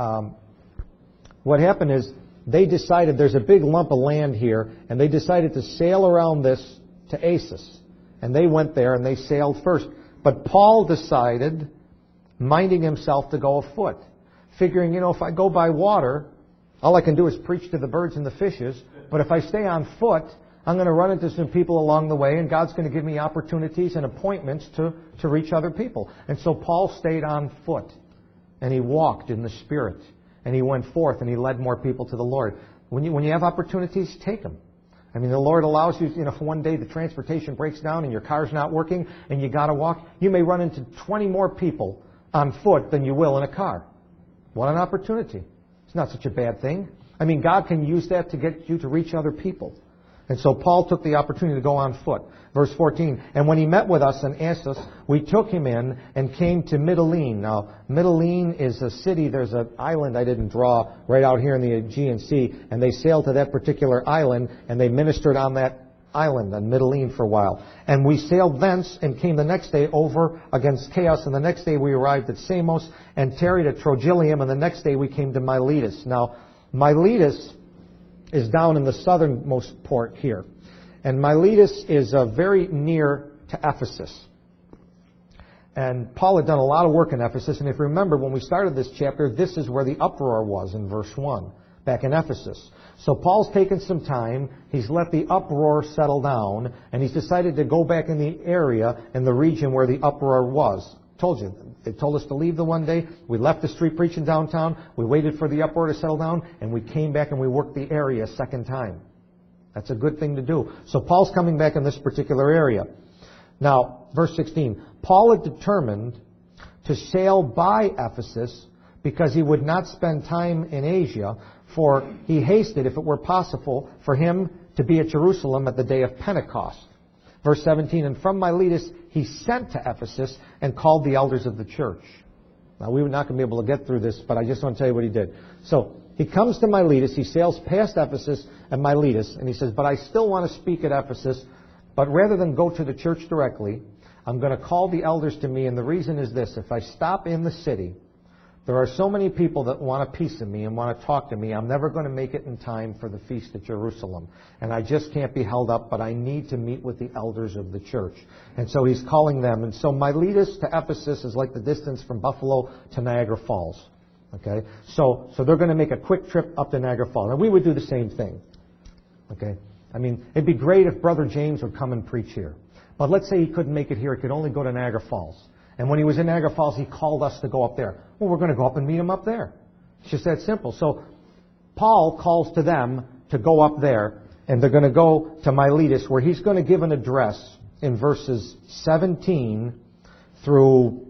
What happened is they decided there's a big lump of land here, and they decided to sail around this to Assos. And they went there, and they sailed first. But Paul decided, minding himself to go afoot, figuring, if I go by water, all I can do is preach to the birds and the fishes. But if I stay on foot, I'm going to run into some people along the way, and God's going to give me opportunities and appointments to reach other people. And so Paul stayed on foot, and he walked in the Spirit, and he went forth, and he led more people to the Lord. When you have opportunities, take them. I mean, the Lord allows you, if one day the transportation breaks down and your car's not working and you got to walk, you may run into 20 more people on foot than you will in a car. What an opportunity. It's not such a bad thing. I mean, God can use that to get you to reach other people. And so Paul took the opportunity to go on foot. Verse 14, and when he met with us in Assos, we took him in and came to Mytilene. Now, Mytilene is a city, there's an island I didn't draw right out here in the Aegean Sea, and they sailed to that particular island, and they ministered on that island, on Mytilene, for a while. And we sailed thence and came the next day over against Chios, and the next day we arrived at Samos and tarried at Trogyllium, and the next day we came to Miletus. Now, Miletus is down in the southernmost port here. And Miletus is very near to Ephesus. And Paul had done a lot of work in Ephesus. And if you remember, when we started this chapter, this is where the uproar was in verse 1, back in Ephesus. So Paul's taken some time. He's let the uproar settle down. And he's decided to go back in the area, in the region where the uproar was. Told you, they told us to leave the one day. We left the street preaching downtown. We waited for the uproar to settle down, and we came back and we worked the area a second time. That's a good thing to do. So Paul's coming back in this particular area. Now, verse 16. Paul had determined to sail by Ephesus because he would not spend time in Asia, for he hasted, if it were possible, for him to be at Jerusalem at the day of Pentecost. Verse 17, and from Miletus he sent to Ephesus and called the elders of the church. Now, we were not going to be able to get through this, but I just want to tell you what he did. So, he comes to Miletus, he sails past Ephesus and Miletus, and he says, but I still want to speak at Ephesus, but rather than go to the church directly, I'm going to call the elders to me, and the reason is this: if I stop in the city, there are so many people that want a piece of me and want to talk to me, I'm never going to make it in time for the feast at Jerusalem. And I just can't be held up, but I need to meet with the elders of the church. And so he's calling them. And so Miletus to Ephesus is like the distance from Buffalo to Niagara Falls. Okay? So they're going to make a quick trip up to Niagara Falls. And we would do the same thing. Okay? I mean, it'd be great if Brother James would come and preach here. But let's say he couldn't make it here. He could only go to Niagara Falls. And when he was in Niagara Falls, he called us to go up there. Well, we're going to go up and meet him up there. It's just that simple. So Paul calls to them to go up there, and they're going to go to Miletus, where he's going to give an address in verses 17 through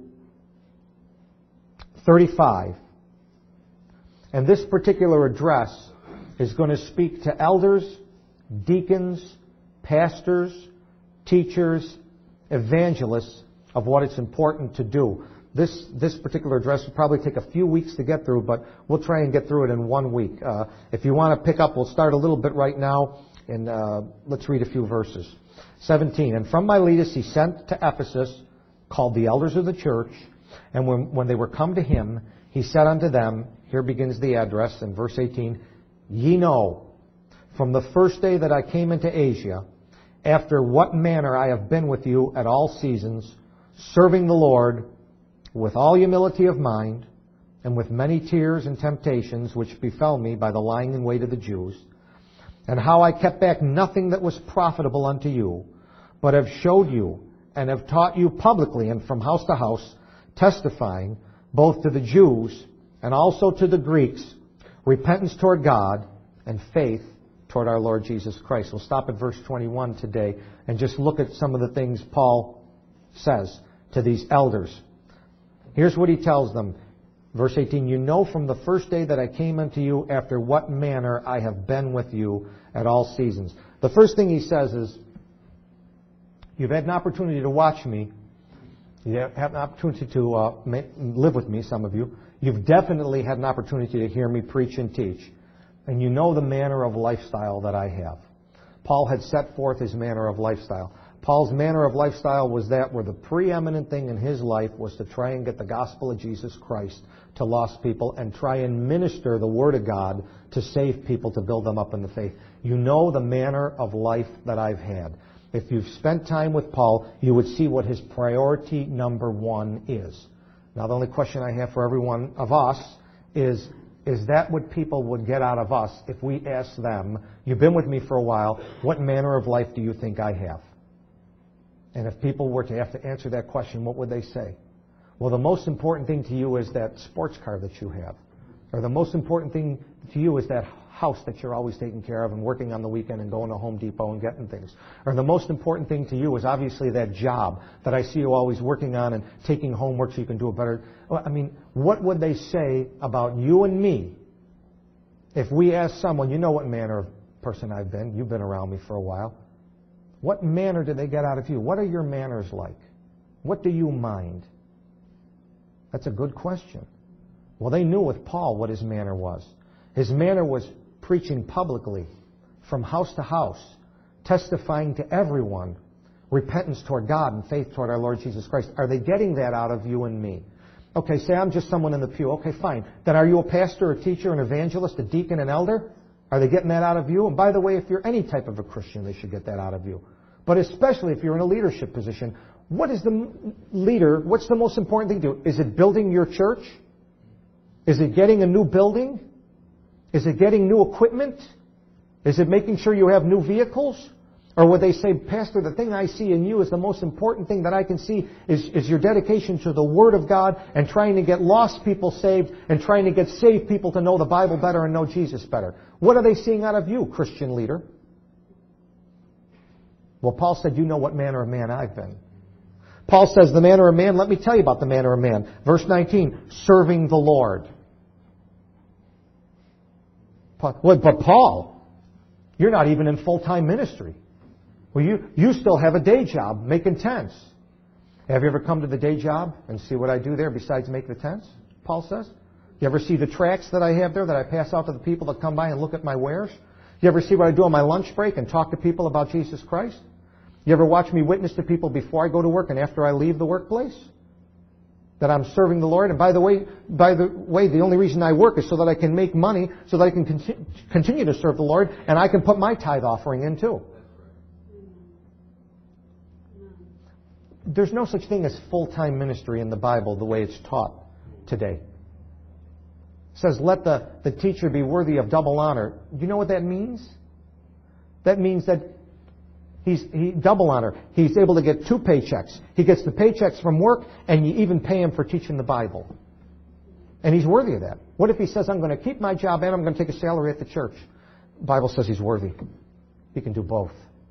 35. And this particular address is going to speak to elders, deacons, pastors, teachers, evangelists of what it's important to do. This particular address will probably take a few weeks to get through, but we'll try and get through it in 1 week. If you want to pick up, we'll start a little bit right now, and let's read a few verses. 17, and from Miletus he sent to Ephesus, called the elders of the church, and when they were come to him, he said unto them, here begins the address in verse 18, Ye know, from the first day that I came into Asia, after what manner I have been with you at all seasons, serving the Lord with all humility of mind, and with many tears and temptations which befell me by the lying in wait of the Jews, and how I kept back nothing that was profitable unto you, but have showed you and have taught you publicly and from house to house, testifying both to the Jews and also to the Greeks, repentance toward God and faith toward our Lord Jesus Christ. We'll stop at verse 21 today and just look at some of the things Paul says to these elders. Here's what he tells them. Verse 18, You know from the first day that I came unto you after what manner I have been with you at all seasons. The first thing he says is, you've had an opportunity to watch me. You have an opportunity to live with me, some of you. You've definitely had an opportunity to hear me preach and teach. And you know the manner of lifestyle that I have. Paul had set forth his manner of lifestyle. Paul's manner of lifestyle was that where the preeminent thing in his life was to try and get the gospel of Jesus Christ to lost people and try and minister the Word of God to save people, to build them up in the faith. You know the manner of life that I've had. If you've spent time with Paul, you would see what his priority number one is. Now, the only question I have for every one of us is that what people would get out of us if we ask them, you've been with me for a while, what manner of life do you think I have? And if people were to have to answer that question, what would they say? Well, the most important thing to you is that sports car that you have. Or the most important thing to you is that house that you're always taking care of and working on the weekend and going to Home Depot and getting things. Or the most important thing to you is obviously that job that I see you always working on and taking homework so you can do it better. I mean, what would they say about you and me if we asked someone, you know what manner of person I've been, you've been around me for a while. What manner do they get out of you? What are your manners like? What do you mind? That's a good question. Well, they knew with Paul what his manner was. His manner was preaching publicly, from house to house, testifying to everyone, repentance toward God and faith toward our Lord Jesus Christ. Are they getting that out of you and me? Okay, say I'm just someone in the pew. Okay, fine. Then are you a pastor, a teacher, an evangelist, a deacon, an elder? Are they getting that out of you? And by the way, if you're any type of a Christian, they should get that out of you. But especially if you're in a leadership position, what is the leader, what's the most important thing to do? Is it building your church? Is it getting a new building? Is it getting new equipment? Is it making sure you have new vehicles? Or would they say, Pastor, the thing I see in you is the most important thing that I can see is your dedication to the Word of God and trying to get lost people saved and trying to get saved people to know the Bible better and know Jesus better. What are they seeing out of you, Christian leader? Well, Paul said, you know what manner of man I've been. Paul says, the manner of man, let me tell you about the manner of man. Verse 19, serving the Lord. But Paul, you're not even in full-time ministry. Well, you still have a day job making tents. Have you ever come to the day job and see what I do there besides make the tents? Paul says. You ever see the tracts that I have there that I pass out to the people that come by and look at my wares? You ever see what I do on my lunch break and talk to people about Jesus Christ? You ever watch me witness to people before I go to work and after I leave the workplace? That I'm serving the Lord. And by the way, the only reason I work is so that I can make money, so that I can continue to serve the Lord, and I can put my tithe offering in too. There's no such thing as full-time ministry in the Bible the way it's taught today. It says, let the teacher be worthy of double honor. Do you know what that means? That means that he double honor. He's able to get 2 paychecks. He gets the paychecks from work, and you even pay him for teaching the Bible. And he's worthy of that. What if he says, I'm going to keep my job and I'm going to take a salary at the church? The Bible says he's worthy. He can do both.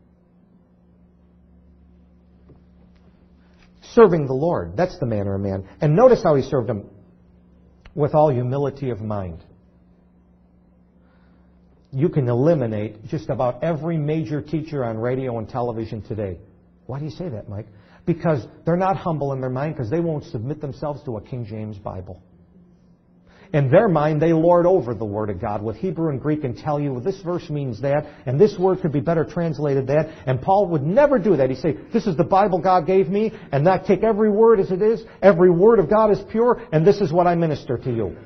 Serving the Lord. That's the manner of man. And notice how he served him. With all humility of mind. you can eliminate just about every major teacher on radio and television today. Why do you say that, Mike? Because they're not humble in their mind because they won't submit themselves to a King James Bible. In their mind, they lord over the Word of God with Hebrew and Greek and tell you, well, this verse means that, and this word could be better translated that. And Paul would never do that. He'd say, this is the Bible God gave me, and not take every word as it is. Every word of God is pure, and this is what I minister to you.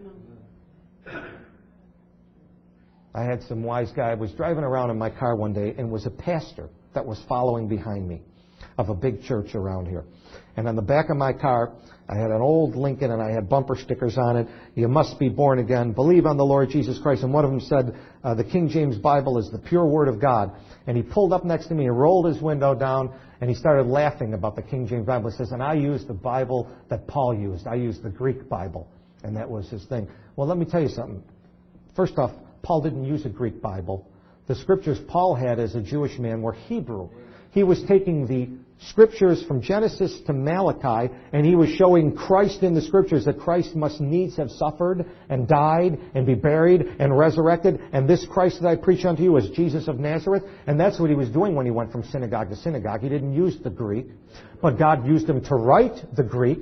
I had some wise guy. I was driving around in my car one day, and was a pastor that was following behind me of a big church around here. And on the back of my car, I had an old Lincoln, and I had bumper stickers on it. You must be born again. Believe on the Lord Jesus Christ. And one of them said, the King James Bible is the pure Word of God. And he pulled up next to me and rolled his window down, and he started laughing about the King James Bible. He says, and I used the Bible that Paul used. I used the Greek Bible. And that was his thing. Well, let me tell you something. First off, Paul didn't use a Greek Bible. The scriptures Paul had as a Jewish man were Hebrew. He was taking the scriptures from Genesis to Malachi, and he was showing Christ in the scriptures, that Christ must needs have suffered and died and be buried and resurrected, and this Christ that I preach unto you is Jesus of Nazareth. And that's what he was doing when he went from synagogue to synagogue. He didn't use the Greek, but God used him to write the Greek.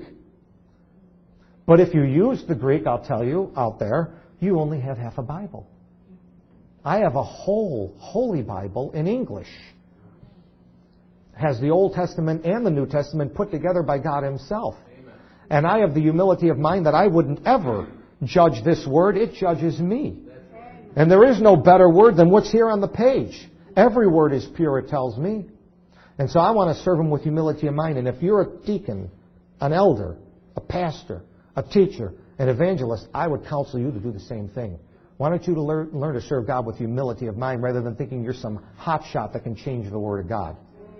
But if you use the Greek, I'll tell you out there, you only have half a Bible. I have a whole Holy Bible in English. Has the Old Testament and the New Testament put together by God Himself. Amen. And I have the humility of mind that I wouldn't ever judge this word. It judges me. Right. And there is no better word than what's here on the page. Every word is pure, it tells me. And so I want to serve Him with humility of mind. And if you're a deacon, an elder, a pastor, a teacher, an evangelist, I would counsel you to do the same thing. Why don't you learn to serve God with humility of mind rather than thinking you're some hotshot that can change the Word of God?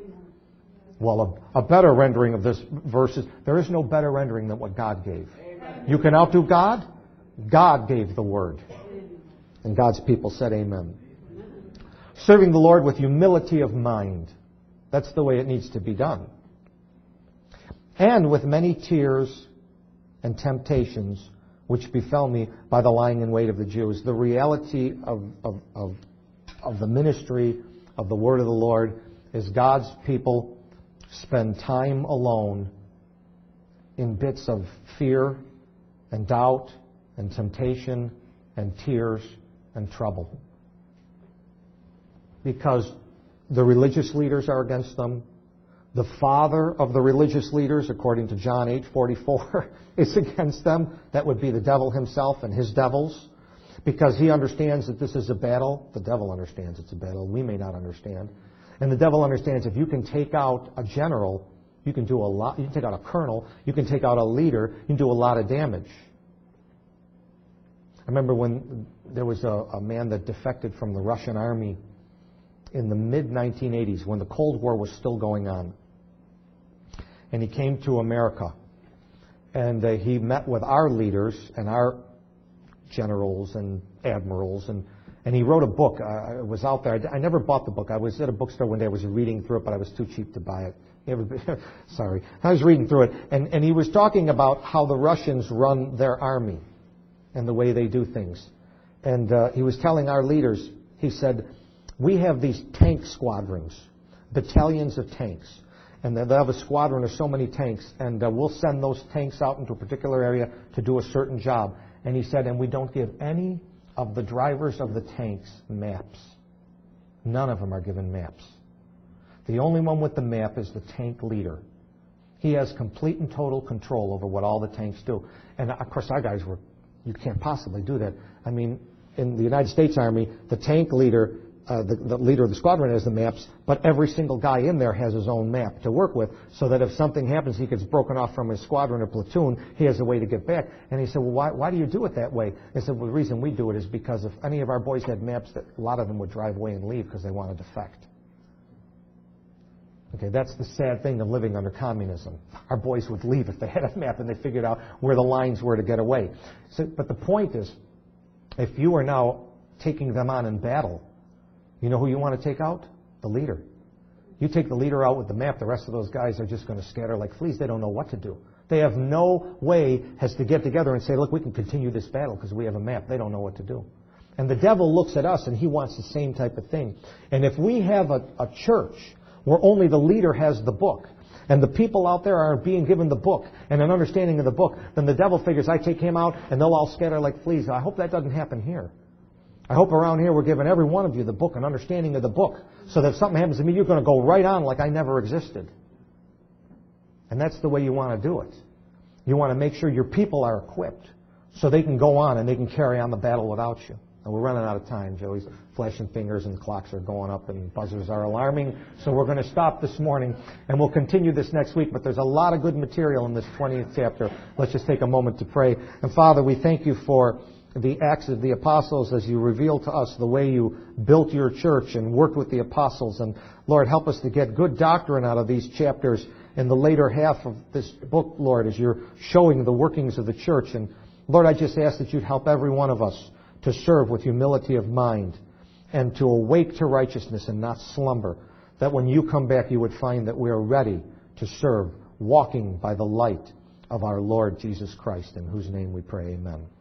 Well, a better rendering of this verse is, there is no better rendering than what God gave. Amen. You can outdo God. God gave the Word. And God's people said amen. Serving the Lord with humility of mind. That's the way it needs to be done. And with many tears and temptations which befell me by the lying in wait of the Jews. The reality of the ministry of the Word of the Lord is God's people spend time alone in bits of fear and doubt and temptation and tears and trouble. Because the religious leaders are against them. The father of the religious leaders, according to John 8:44, is against them. That would be the devil himself and his devils. Because he understands that this is a battle. The devil understands it's a battle. We may not understand. And the devil understands if you can take out a general, you can do a lot. You can take out a colonel. You can take out a leader. You can do a lot of damage. I remember when there was a man that defected from the Russian army in the mid-1980s when the Cold War was still going on. And he came to America. And he met with our leaders and our generals and admirals. And he wrote a book. It was out there. I never bought the book. I was at a bookstore one day. I was reading through it, but I was too cheap to buy it. Sorry. I was reading through it. And he was talking about how the Russians run their army and the way they do things. And he was telling our leaders, he said, we have these tank squadrons, battalions of tanks. And they'll have a squadron of so many tanks. And we'll send those tanks out into a particular area to do a certain job. And he said, and we don't give any of the drivers of the tanks maps. None of them are given maps. The only one with the map is the tank leader. He has complete and total control over what all the tanks do. And of course our guys were, you can't possibly do that. I mean, in the United States Army, the tank leader, the leader of the squadron has the maps, but every single guy in there has his own map to work with, so that if something happens, he gets broken off from his squadron or platoon, he has a way to get back. And he said, well, why do you do it that way? I said, well, the reason we do it is because if any of our boys had maps, that a lot of them would drive away and leave because they want to defect. Okay, that's the sad thing of living under communism. Our boys would leave if they had a map and they figured out where the lines were to get away. So, but the point is, if you are now taking them on in battle, you know who you want to take out? The leader. You take the leader out with the map, the rest of those guys are just going to scatter like fleas. They don't know what to do. They have no way has to get together and say, look, we can continue this battle because we have a map. They don't know what to do. And the devil looks at us and he wants the same type of thing. And if we have a church where only the leader has the book, and the people out there are being given the book and an understanding of the book, then the devil figures, I take him out and they'll all scatter like fleas. I hope that doesn't happen here. I hope around here we're giving every one of you the book, an understanding of the book, so that if something happens to me, you're going to go right on like I never existed. And that's the way you want to do it. You want to make sure your people are equipped so they can go on and they can carry on the battle without you. And we're running out of time. Joey's flashing fingers and clocks are going up and buzzers are alarming. So we're going to stop this morning and we'll continue this next week. But there's a lot of good material in this 20th chapter. Let's just take a moment to pray. And Father, we thank you for the Acts of the Apostles as you reveal to us the way you built your church and worked with the apostles. And Lord, help us to get good doctrine out of these chapters in the later half of this book, Lord, as you're showing the workings of the church. And Lord, I just ask that you'd help every one of us to serve with humility of mind and to awake to righteousness and not slumber, that when you come back you would find that we are ready to serve, walking by the light of our Lord Jesus Christ, in whose name we pray, amen.